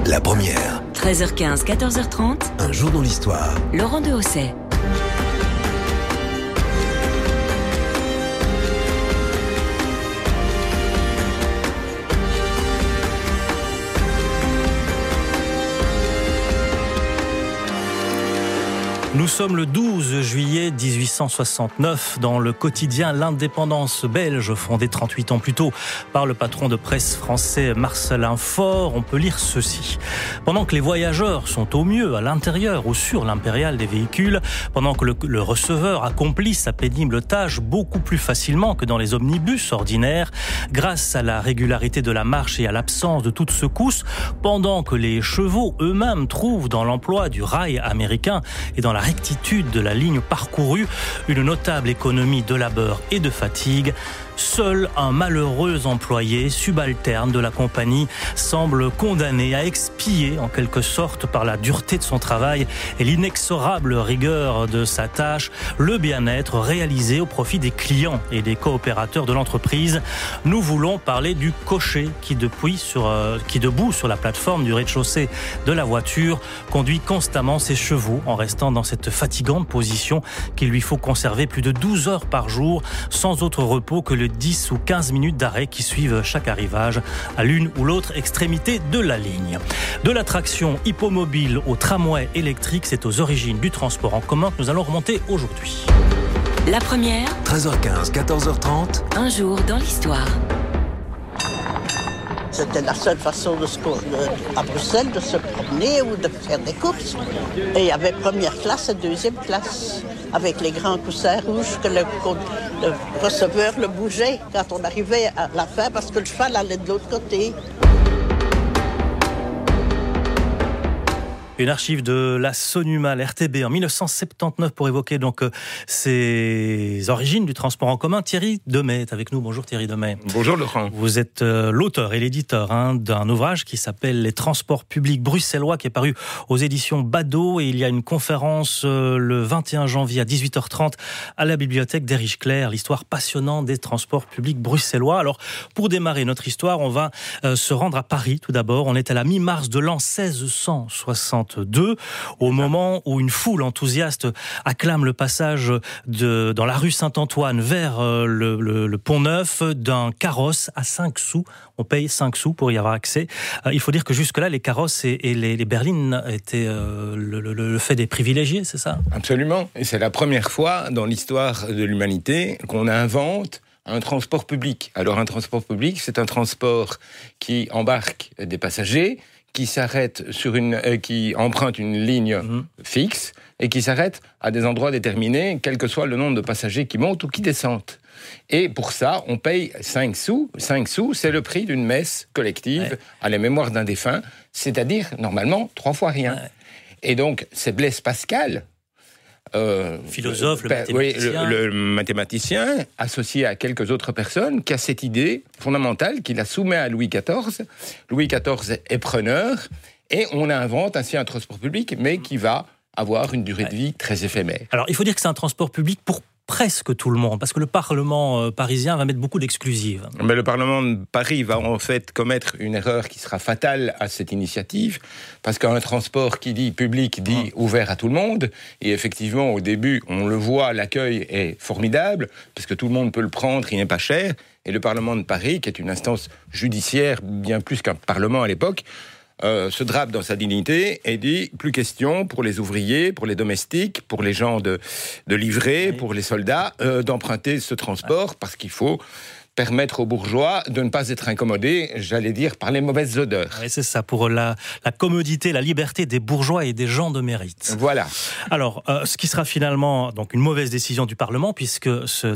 La première. 13h15, 14h30. Un jour dans l'histoire. Laurent Dehaussais. Nous sommes le 12 juillet 1869 dans le quotidien L'Indépendance belge, fondé 38 ans plus tôt par le patron de presse français Marcellin Faure. On peut lire ceci. Pendant que les voyageurs sont au mieux à l'intérieur ou sur l'impériale des véhicules, pendant que le receveur accomplit sa pénible tâche beaucoup plus facilement que dans les omnibus ordinaires, grâce à la régularité de la marche et à l'absence de toute secousse, pendant que les chevaux eux-mêmes trouvent dans l'emploi du rail américain et dans la rectitude de la ligne parcourue une notable économie de labeur et de fatigue, seul un malheureux employé subalterne de la compagnie semble condamné à expier en quelque sorte par la dureté de son travail et l'inexorable rigueur de sa tâche le bien-être réalisé au profit des clients et des coopérateurs de l'entreprise. Nous voulons parler du cocher qui debout sur la plateforme du rez-de-chaussée de la voiture conduit constamment ses chevaux en restant dans cette fatigante position qu'il lui faut conserver plus de 12 heures par jour sans autre repos que le 10 ou 15 minutes d'arrêt qui suivent chaque arrivage à l'une ou l'autre extrémité de la ligne. De la traction hippomobile au tramway électrique, c'est aux origines du transport en commun que nous allons remonter aujourd'hui. La première. 13h15, 14h30. Un jour dans l'histoire. C'était la seule façon à Bruxelles de se promener ou de faire des courses. Et il y avait première classe et deuxième classe, avec les grands coussins rouges que le receveur le bougeait quand on arrivait à la fin, parce que le cheval allait de l'autre côté. Une archive de la Sonuma, l'RTB, en 1979 pour évoquer donc ces origines du transport en commun. Thierry Demey est avec nous. Bonjour Thierry Demey. Bonjour Laurent. Vous êtes l'auteur et l'éditeur d'un ouvrage qui s'appelle Les transports publics bruxellois, qui est paru aux éditions Bado, et il y a une conférence le 21 janvier à 18h30 à la bibliothèque d'Erich Clair, l'histoire passionnante des transports publics bruxellois. Alors pour démarrer notre histoire, on va se rendre à Paris tout d'abord. On est à la mi-mars de l'an 1662. Au moment où une foule enthousiaste acclame le passage dans la rue Saint-Antoine vers le Pont-Neuf d'un carrosse à 5 sous. On paye 5 sous pour y avoir accès. Il faut dire que jusque-là, les carrosses et les berlines étaient le fait des privilégiés, c'est ça ? Absolument. Et c'est la première fois dans l'histoire de l'humanité qu'on invente un transport public. Alors un transport public, c'est un transport qui embarque des passagers, qui s'arrête qui emprunte une ligne fixe et qui s'arrête à des endroits déterminés, quel que soit le nombre de passagers qui montent ou qui descendent. Et pour ça, on paye 5 sous. 5 sous, c'est le prix d'une messe collective à la mémoire d'un défunt, c'est-à-dire, normalement, 3 fois rien. Ouais. Et donc, c'est Blaise Pascal, philosophe, le mathématicien. Oui, le mathématicien, associé à quelques autres personnes, qui a cette idée fondamentale qu'il la soumet à Louis XIV. Louis XIV est preneur, et on invente ainsi un transport public, mais qui va avoir une durée de vie très éphémère. Alors, il faut dire que c'est un transport public pour presque tout le monde, parce que le Parlement parisien va mettre beaucoup d'exclusives. Mais le Parlement de Paris va en fait commettre une erreur qui sera fatale à cette initiative, parce qu'un transport qui dit public dit ouvert à tout le monde, et effectivement au début on le voit, l'accueil est formidable, parce que tout le monde peut le prendre, il n'est pas cher, et le Parlement de Paris, qui est une instance judiciaire bien plus qu'un Parlement à l'époque, se drape dans sa dignité et dit plus question pour les ouvriers, pour les domestiques, pour les gens de livrer, pour les soldats, d'emprunter ce transport parce qu'il faut permettre aux bourgeois de ne pas être incommodés, j'allais dire, par les mauvaises odeurs. Oui, c'est ça, pour la commodité, la liberté des bourgeois et des gens de mérite. Voilà. Alors, ce qui sera finalement donc une mauvaise décision du Parlement, puisque ce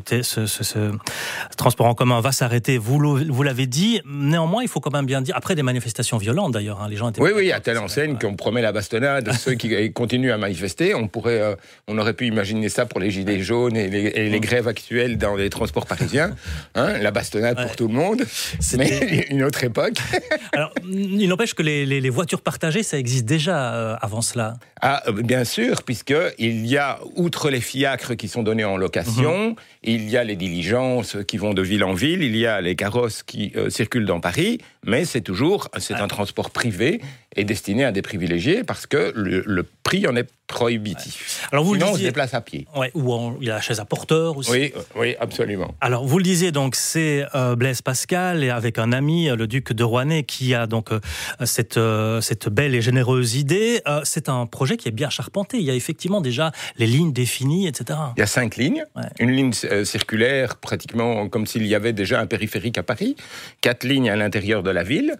transport en commun va s'arrêter, vous l'avez dit. Néanmoins, il faut quand même bien dire, après des manifestations violentes d'ailleurs, les gens étaient... Oui, à telle enseigne qu'on promet la bastonnade, ceux qui continuent à manifester, on aurait pu imaginer ça pour les gilets jaunes et les grèves actuelles dans les transports parisiens, la bastonnade pour tout le monde, mais une autre époque. Alors, il n'empêche que les voitures partagées, ça existe déjà avant cela. Ah, bien sûr, puisqu'il y a, outre les fiacres qui sont donnés en location, il y a les diligences qui vont de ville en ville, il y a les carrosses qui circulent dans Paris, mais c'est un transport privé et destiné à des privilégiés parce que le prix en est prohibitif. Alors vous sinon, le on se disiez, déplace à pied. il y a la chaise à porteur aussi. Oui, absolument. Alors vous le disiez, donc c'est Blaise Pascal et avec un ami, le duc de Rouennais, qui a donc cette belle et généreuse idée. C'est un projet qui est bien charpenté. Il y a effectivement déjà les lignes définies, etc. Il y a 5 lignes, une ligne circulaire pratiquement comme s'il y avait déjà un périphérique à Paris, 4 lignes à l'intérieur de la ville.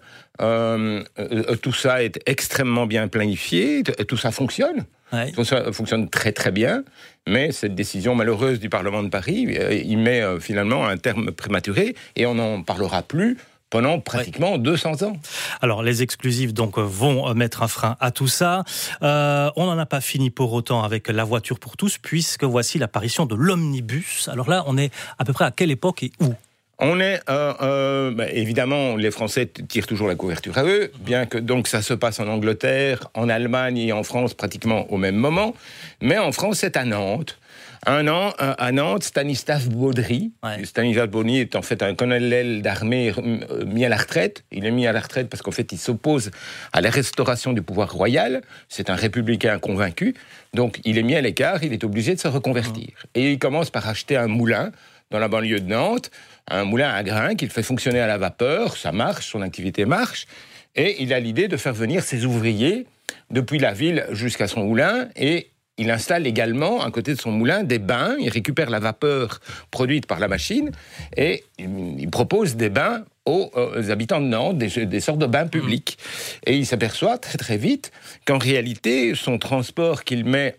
Tout ça est extrêmement bien planifié, tout ça fonctionne. Tout ça fonctionne très très bien, mais cette décision malheureuse du Parlement de Paris, il met finalement un terme prématuré et on n'en parlera plus pendant pratiquement 200 ans. Alors, les exclusifs donc vont mettre un frein à tout ça. On n'en a pas fini pour autant avec la voiture pour tous, puisque voici l'apparition de l'omnibus. Alors là, on est à peu près à quelle époque et où ? On est, évidemment, les Français tirent toujours la couverture à eux, bien que donc ça se passe en Angleterre, en Allemagne et en France pratiquement au même moment. Mais en France, c'est à Nantes. À Nantes, Stanislas Baudry. Stanislas Baudry est en fait un colonel d'armée mis à la retraite. Il est mis à la retraite parce qu'en fait, il s'oppose à la restauration du pouvoir royal. C'est un républicain convaincu. Donc, il est mis à l'écart, il est obligé de se reconvertir. Et il commence par acheter un moulin dans la banlieue de Nantes, un moulin à grains qu'il fait fonctionner à la vapeur. Ça marche, son activité marche. Et il a l'idée de faire venir ses ouvriers depuis la ville jusqu'à son moulin et il installe également, à côté de son moulin, des bains. Il récupère la vapeur produite par la machine et il propose des bains aux habitants de Nantes, des sortes de bains publics. Et il s'aperçoit très très vite qu'en réalité, son transport qu'il met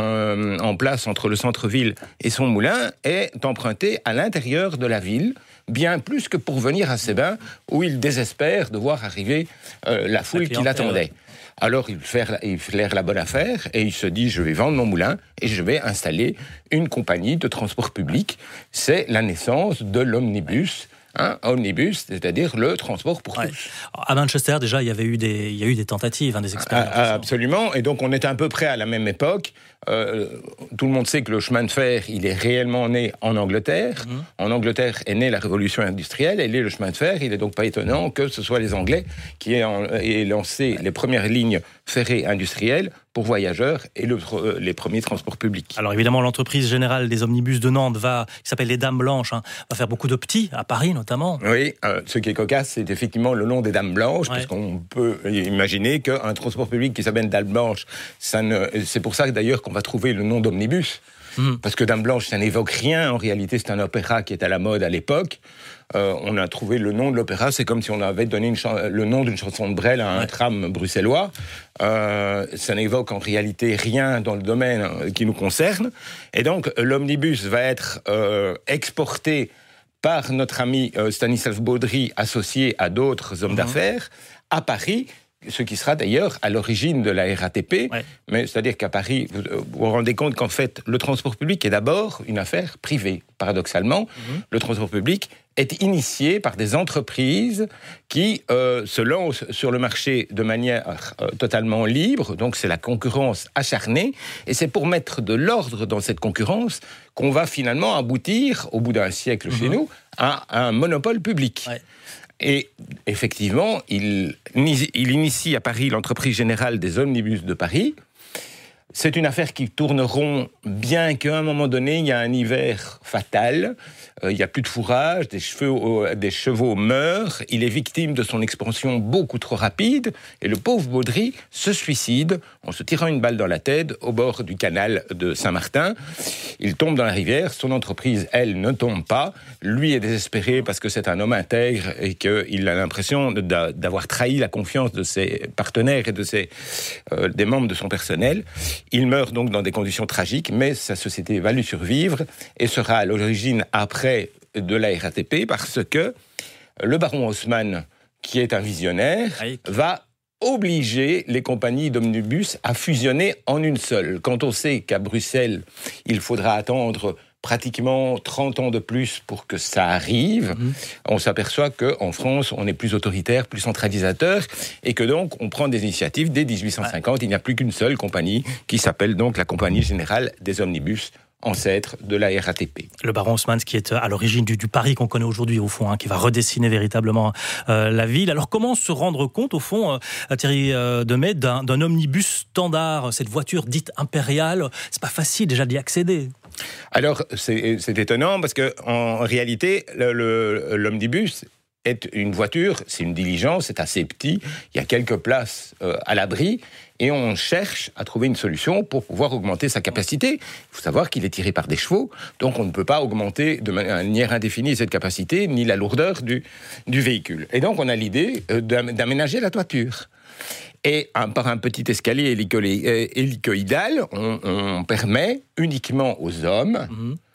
en place entre le centre-ville et son moulin est emprunté à l'intérieur de la ville, bien plus que pour venir à ces bains où il désespère de voir arriver la foule qui l'attendait. Alors il flaire la bonne affaire et il se dit je vais vendre mon moulin et je vais installer une compagnie de transport public. C'est la naissance de l'omnibus. Omnibus, c'est-à-dire le transport pour tous. À Manchester, déjà, il y a eu des tentatives, des expériences. Absolument, et donc on est à peu près à la même époque. Tout le monde sait que le chemin de fer, il est réellement né en Angleterre. En Angleterre est née la révolution industrielle, et le chemin de fer, il n'est donc pas étonnant que ce soit les Anglais qui aient lancé les premières lignes ferrées industrielles pour voyageurs et les premiers transports publics. Alors évidemment, l'entreprise générale des omnibus de Nantes qui s'appelle les Dames Blanches, va faire beaucoup de petits, à Paris notamment. Oui, ce qui est cocasse, c'est effectivement le nom des Dames Blanches, parce qu'on peut imaginer qu'un transport public qui s'appelle Dames Blanches, c'est pour ça d'ailleurs qu'on va trouver le nom d'omnibus. Parce que Dame Blanche, ça n'évoque rien. En réalité, c'est un opéra qui est à la mode à l'époque. On a trouvé le nom de l'opéra. C'est comme si on avait donné le nom d'une chanson de Brel à un tram bruxellois. Ça n'évoque en réalité rien dans le domaine qui nous concerne. Et donc, l'omnibus va être exporté par notre ami Stanislas Baudry, associé à d'autres hommes d'affaires, à Paris, ce qui sera d'ailleurs à l'origine de la RATP. Mais c'est-à-dire qu'à Paris, vous vous rendez compte qu'en fait, le transport public est d'abord une affaire privée. Paradoxalement, le transport public est initié par des entreprises qui se lancent sur le marché de manière totalement libre. Donc c'est la concurrence acharnée. Et c'est pour mettre de l'ordre dans cette concurrence qu'on va finalement aboutir, au bout d'un siècle chez nous, à un monopole public. Et effectivement, il initie à Paris l'entreprise générale des omnibus de Paris. C'est une affaire qui tourne rond, bien qu'à un moment donné, il y a un hiver fatal. Il n'y a plus de fourrage, des chevaux meurent. Il est victime de son expansion beaucoup trop rapide. Et le pauvre Baudry se suicide en se tirant une balle dans la tête au bord du canal de Saint-Martin. Il tombe dans la rivière. Son entreprise, elle, ne tombe pas. Lui est désespéré parce que c'est un homme intègre et qu'il a l'impression d'avoir trahi la confiance de ses partenaires et des membres de son personnel. Il meurt donc dans des conditions tragiques, mais sa société va lui survivre et sera à l'origine après de la RATP parce que le baron Haussmann, qui est un visionnaire, va obliger les compagnies d'omnibus à fusionner en une seule. Quand on sait qu'à Bruxelles, il faudra attendre pratiquement 30 ans de plus pour que ça arrive, on s'aperçoit qu'en France, on est plus autoritaire, plus centralisateur, et que donc, on prend des initiatives. Dès 1850, il n'y a plus qu'une seule compagnie, qui s'appelle donc la Compagnie Générale des Omnibus ancêtre de la RATP. Le baron Haussmann, qui est à l'origine du Paris qu'on connaît aujourd'hui, au fond, qui va redessiner véritablement la ville. Alors, comment se rendre compte, au fond, Thierry Demey, d'un omnibus standard, cette voiture dite impériale? C'est pas facile déjà d'y accéder. Alors, c'est étonnant parce que en réalité, l'omnibus est une voiture, c'est une diligence, c'est assez petit, il y a quelques places à l'abri, et on cherche à trouver une solution pour pouvoir augmenter sa capacité. Il faut savoir qu'il est tiré par des chevaux, donc on ne peut pas augmenter de manière indéfinie cette capacité, ni la lourdeur du véhicule. Et donc on a l'idée d'aménager la toiture. Et par un petit escalier hélicoïdal, on permet uniquement aux hommes,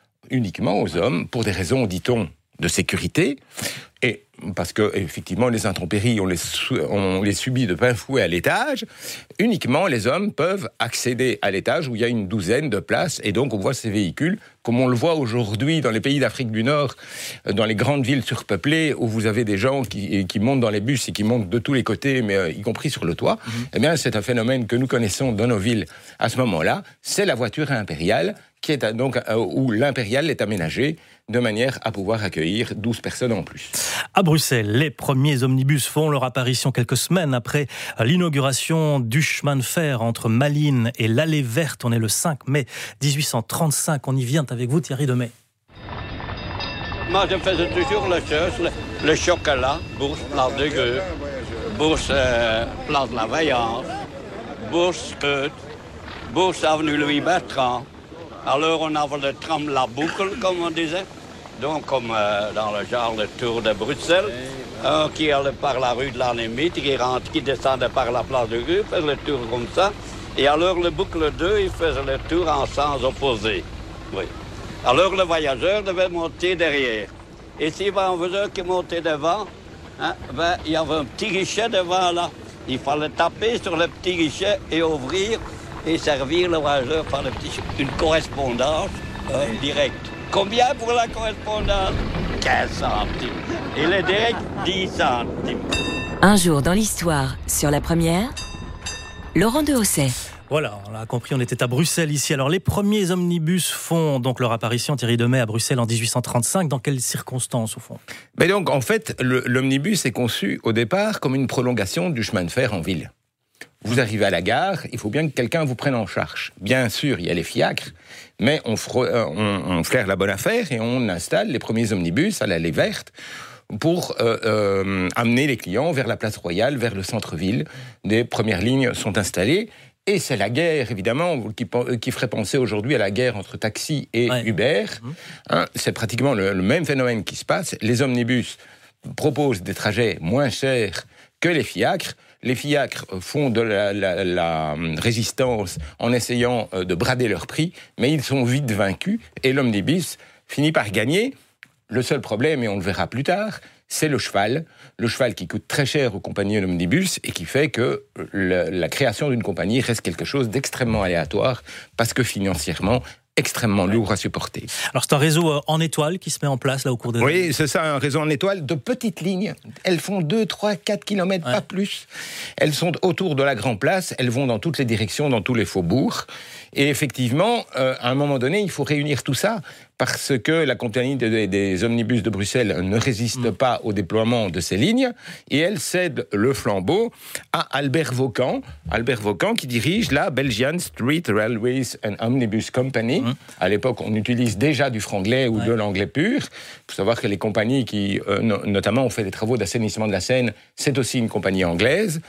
pour des raisons, dit-on, de sécurité, et parce que effectivement les intempéries, on les subit de plein fouet à l'étage, uniquement les hommes peuvent accéder à l'étage où il y a une douzaine de places, et donc on voit ces véhicules, comme on le voit aujourd'hui dans les pays d'Afrique du Nord, dans les grandes villes surpeuplées, où vous avez des gens qui montent dans les bus et qui montent de tous les côtés, mais y compris sur le toit. Eh bien, c'est un phénomène que nous connaissons dans nos villes à ce moment-là, c'est la voiture impériale, qui est donc où l'impériale est aménagée de manière à pouvoir accueillir 12 personnes en plus. À Bruxelles, les premiers omnibus font leur apparition quelques semaines après l'inauguration du chemin de fer entre Malines et l'Allée Verte. On est le 5 mai 1835. On y vient avec vous, Thierry Demey. Moi, je faisais toujours le chocolat, Bourse, Place de Gueux, Bourse, Place de la Vaillance, Bourse, Bourse, Avenue Louis-Bertrand. Alors, on avait le tram La Boucle, comme on disait. Donc, comme dans le genre le tour de Bruxelles, qui allait par la rue de l'Anémite, qui descendait par la place de Gueux, faisait le tour comme ça. Et alors, le boucle 2, il faisait le tour en sens opposé. Oui. Alors, le voyageur devait monter derrière. Et si on faisait qu'il montait devant, il y avait un petit guichet devant là. Il fallait taper sur le petit guichet et ouvrir et servir le voyageur par une correspondance directe. Combien pour la correspondance? 15 centimes. Et le direct, 10 centimes. Un jour dans l'histoire, sur la première, Laurent Dehaussais. Voilà, on l'a compris, on était à Bruxelles ici. Alors, les premiers omnibus font donc leur apparition, Thierry Demey, à Bruxelles en 1835. Dans quelles circonstances, au fond? Mais donc, en fait, l'omnibus est conçu au départ comme une prolongation du chemin de fer en ville. Vous arrivez à la gare, il faut bien que quelqu'un vous prenne en charge. Bien sûr, il y a les fiacres, mais on flaire la bonne affaire et on installe les premiers omnibus à l'Allée Verte pour amener les clients vers la place Royale, vers le centre-ville. Des premières lignes sont installées. Et c'est la guerre, évidemment, qui ferait penser aujourd'hui à la guerre entre taxi et Uber. C'est pratiquement le même phénomène qui se passe. Les omnibus proposent des trajets moins chers que les fiacres. Les fiacres font de la résistance en essayant de brader leur prix, mais ils sont vite vaincus et l'omnibus finit par gagner. Le seul problème, et on le verra plus tard, c'est le cheval qui coûte très cher aux compagnies d'omnibus et qui fait que la création d'une compagnie reste quelque chose d'extrêmement aléatoire parce que financièrement, extrêmement lourd à supporter. Alors c'est un réseau en étoile qui se met en place là au cours des années. Oui, c'est ça, un réseau en étoile de petites lignes. Elles font 2, 3, 4 kilomètres, pas plus. Elles sont autour de la Grand Place, elles vont dans toutes les directions, dans tous les faubourgs. Et effectivement, à un moment donné, il faut réunir tout ça parce que la compagnie des omnibus de Bruxelles ne résiste pas au déploiement de ces lignes et elle cède le flambeau à Albert Vaucan qui dirige la Belgian Street Railways and Omnibus Company. À l'époque, on utilise déjà du franglais ou de l'anglais pur. Il faut savoir que les compagnies qui, notamment, ont fait des travaux d'assainissement de la Seine, c'est aussi une compagnie anglaise.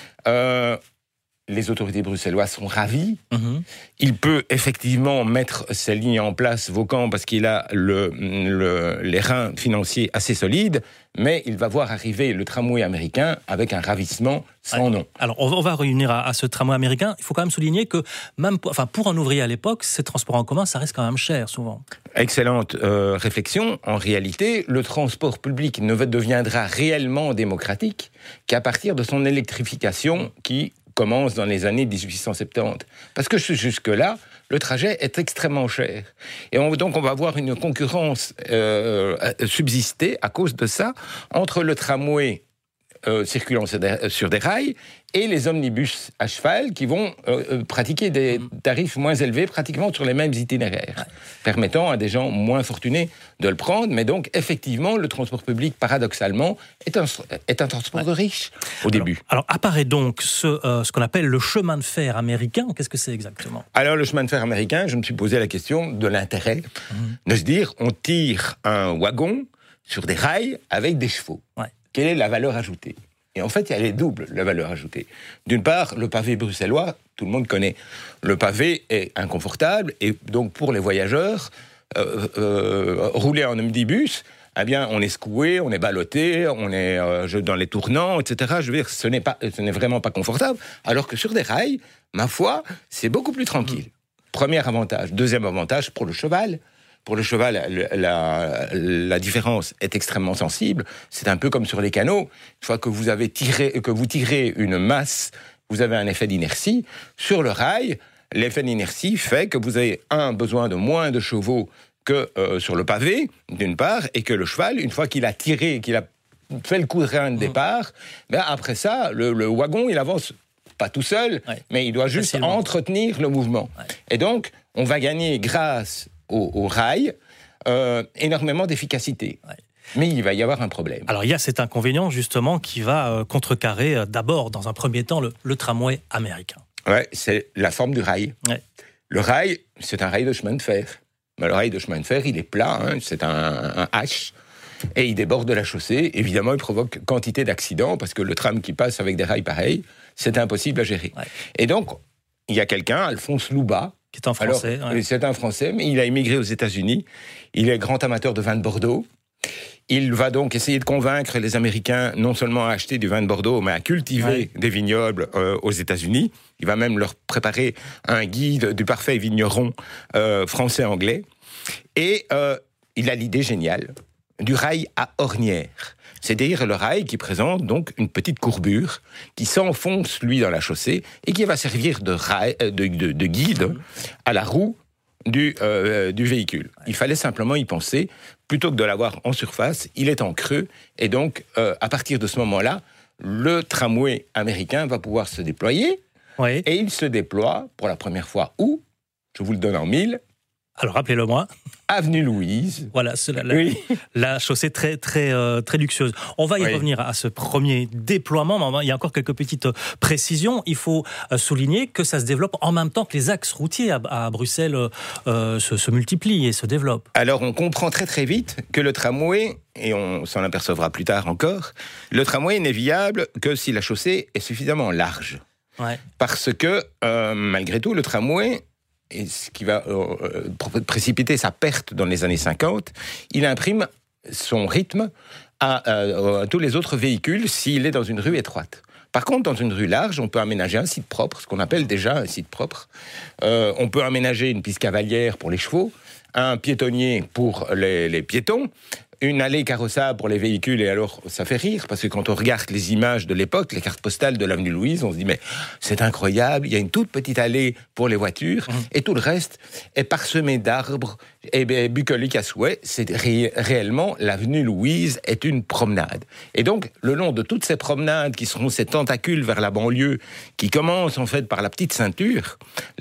Les autorités bruxelloises sont ravies. Il peut effectivement mettre ces lignes en place, Vaucan, parce qu'il a les reins financiers assez solides, mais il va voir arriver le tramway américain avec un ravissement sans nom. Alors, on va réunir à ce tramway américain. Il faut quand même souligner que, même pour un ouvrier à l'époque, ces transports en commun, ça reste quand même cher, souvent. Excellente réflexion. En réalité, le transport public ne deviendra réellement démocratique qu'à partir de son électrification qui commence dans les années 1870. Parce que jusque-là, le trajet est extrêmement cher. Et donc, on va avoir une concurrence subsister à cause de ça entre le tramway circulant sur des rails, et les omnibus à cheval qui vont pratiquer des tarifs moins élevés, pratiquement sur les mêmes itinéraires, permettant à des gens moins fortunés de le prendre. Mais donc, effectivement, le transport public, paradoxalement, est un transport de riches au début. Alors, apparaît donc ce qu'on appelle le chemin de fer américain. Qu'est-ce que c'est exactement ? Alors, le chemin de fer américain, je me suis posé la question de l'intérêt de se dire, on tire un wagon sur des rails avec des chevaux. Ouais. Quelle est la valeur ajoutée ? Et en fait, elle est double, la valeur ajoutée. D'une part, le pavé bruxellois, tout le monde connaît. Le pavé est inconfortable, et donc pour les voyageurs, rouler en omnibus, eh bien, on est secoué, on est ballotté, on est dans les tournants, etc. Je veux dire, ce n'est vraiment pas confortable. Alors que sur des rails, ma foi, c'est beaucoup plus tranquille. Premier avantage. Deuxième avantage, pour le cheval. Pour le cheval, la différence est extrêmement sensible. C'est un peu comme sur les canaux. Une fois que vous tirez une masse, vous avez un effet d'inertie. Sur le rail, l'effet d'inertie fait que vous avez besoin de moins de chevaux que sur le pavé, d'une part, et que le cheval, une fois qu'il a tiré, qu'il a fait le coup de rein de départ, ben après ça, le wagon, il avance pas tout seul, mais il doit juste entretenir le mouvement. Ouais. Et donc, on va gagner grâce au rail, énormément d'efficacité. Ouais. Mais il va y avoir un problème. Alors il y a cet inconvénient justement qui va contrecarrer d'abord, dans un premier temps, le tramway américain. Ouais, c'est la forme du rail. Ouais. Le rail, c'est un rail de chemin de fer. Mais le rail de chemin de fer, il est plat, c'est un H, et il déborde de la chaussée. Évidemment, il provoque quantité d'accidents, parce que le tram qui passe avec des rails pareils, c'est impossible à gérer. Ouais. Et donc, il y a quelqu'un, Alphonse Loubat, qui est un Français. Alors, c'est un Français, mais il a émigré aux États-Unis. Il est grand amateur de vin de Bordeaux. Il va donc essayer de convaincre les Américains non seulement à acheter du vin de Bordeaux, mais à cultiver des vignobles aux États-Unis. Il va même leur préparer un guide du parfait vigneron français-anglais. Et il a l'idée géniale du rail à ornière. C'est-à-dire le rail qui présente donc une petite courbure qui s'enfonce, lui, dans la chaussée et qui va servir de guide à la roue du véhicule. Il fallait simplement y penser. Plutôt que de l'avoir en surface, il est en creux. Et donc, à partir de ce moment-là, le tramway américain va pouvoir se déployer. Oui. Et il se déploie pour la première fois où ? Je vous le donne en 1000. Alors, rappelez-le-moi. Avenue Louise. Voilà, c'est la chaussée très, très, très luxueuse. On va y revenir à ce premier déploiement, mais il y a encore quelques petites précisions. Il faut souligner que ça se développe en même temps que les axes routiers à Bruxelles se multiplient et se développent. Alors, on comprend très très vite que le tramway, et on s'en apercevra plus tard encore, le tramway n'est viable que si la chaussée est suffisamment large. Ouais. Parce que, malgré tout, le tramway, et ce qui va précipiter sa perte dans les années 50, il imprime son rythme à tous les autres véhicules s'il est dans une rue étroite. Par contre, dans une rue large, on peut aménager un site propre, ce qu'on appelle déjà un site propre. On peut aménager une piste cavalière pour les chevaux, un piétonnier pour les piétons, une allée carrossable pour les véhicules. Et alors, ça fait rire, parce que quand on regarde les images de l'époque, les cartes postales de l'avenue Louise, on se dit, mais c'est incroyable, il y a une toute petite allée pour les voitures, et tout le reste est parsemé d'arbres et bucolique à souhait. C'est réellement, l'avenue Louise est une promenade. Et donc, le long de toutes ces promenades, qui seront ces tentacules vers la banlieue, qui commencent en fait par la petite ceinture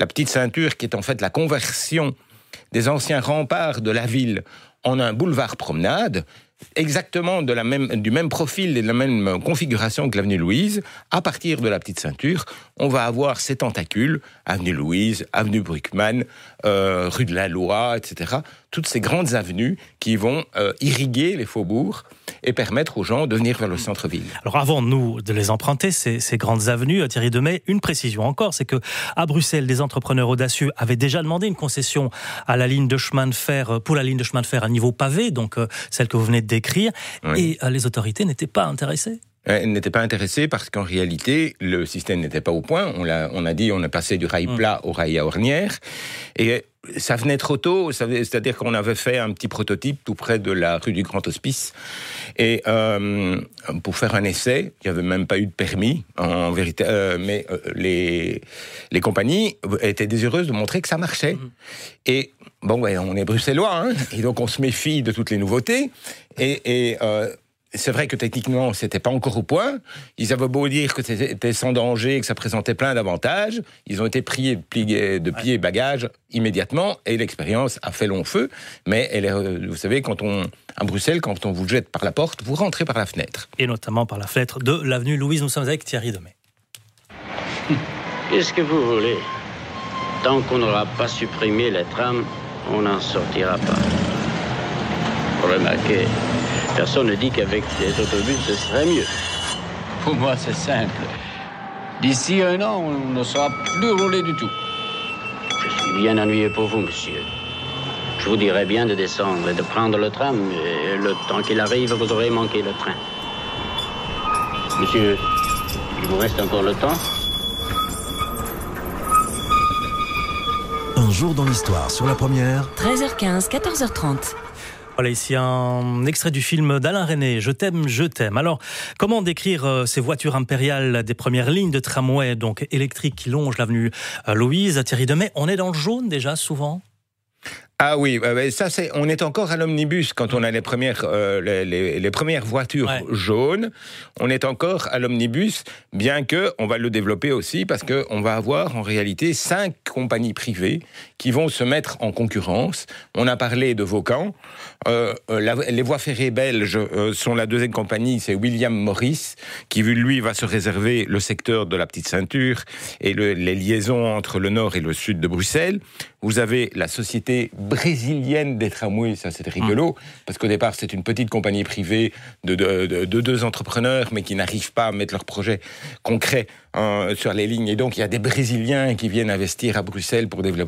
qui est en fait la conversion des anciens remparts de la ville en un boulevard promenade, exactement du même profil et de la même configuration que l'avenue Louise. À partir de la petite ceinture, on va avoir ces tentacules, avenue Louise, avenue Bruckmann, rue de la Loi, etc. Toutes ces grandes avenues qui vont irriguer les faubourgs et permettre aux gens de venir vers le centre-ville. Alors avant, nous, de les emprunter, ces grandes avenues, Thierry Demey, une précision encore, c'est que à Bruxelles, des entrepreneurs audacieux avaient déjà demandé une concession à la ligne de chemin de fer, pour la ligne de chemin de fer à niveau pavé, donc celle que vous venez de décrire, et les autorités n'étaient pas intéressées. Elle n'était pas intéressée parce qu'en réalité, le système n'était pas au point. On a dit, on a passé du rail plat au rail à ornière. Et ça venait trop tôt, c'est-à-dire qu'on avait fait un petit prototype tout près de la rue du Grand Hospice. Et pour faire un essai, il n'y avait même pas eu de permis, en vérité, mais les compagnies étaient désireuses de montrer que ça marchait. Et bon, on est bruxellois, et donc on se méfie de toutes les nouveautés. Et c'est vrai que techniquement, c'était pas encore au point. Ils avaient beau dire que c'était sans danger, que ça présentait plein d'avantages. Ils ont été priés de plier bagages immédiatement et l'expérience a fait long feu. Mais vous savez, à Bruxelles, quand on vous jette par la porte, vous rentrez par la fenêtre. Et notamment par la fenêtre de l'avenue Louise. Nous sommes avec Thierry Demey. Qu'est-ce que vous voulez? Tant qu'on n'aura pas supprimé les trams, on n'en sortira pas. Remarquez, personne ne dit qu'avec des autobus, ce serait mieux. Pour moi, c'est simple. D'ici 1 an, on ne sera plus roulé du tout. Je suis bien ennuyé pour vous, monsieur. Je vous dirais bien de descendre et de prendre le tram, et le temps qu'il arrive, vous aurez manqué le train. Monsieur, il vous reste encore le temps? Un jour dans l'histoire sur la première. 13h15, 14h30. Voilà ici un extrait du film d'Alain Resnais, Je t'aime, je t'aime. Alors, comment décrire ces voitures impériales des premières lignes de tramway, donc électriques, qui longent l'avenue Louise, Thierry Demey? On est dans le jaune déjà, souvent? Ah oui, ça on est encore à l'omnibus quand on a les premières voitures jaunes. On est encore à l'omnibus, bien que on va le développer aussi parce que on va avoir en réalité 5 compagnies privées qui vont se mettre en concurrence. On a parlé de Vaucan. Les voies ferrées belges sont la deuxième compagnie, c'est William Morris qui lui va se réserver le secteur de la Petite Ceinture et les liaisons entre le nord et le sud de Bruxelles. Vous avez la société brésilienne des tramways, ça c'est rigolo, parce qu'au départ c'est une petite compagnie privée de 2 entrepreneurs, mais qui n'arrivent pas à mettre leurs projets concrets sur les lignes. Et donc il y a des Brésiliens qui viennent investir à Bruxelles pour développer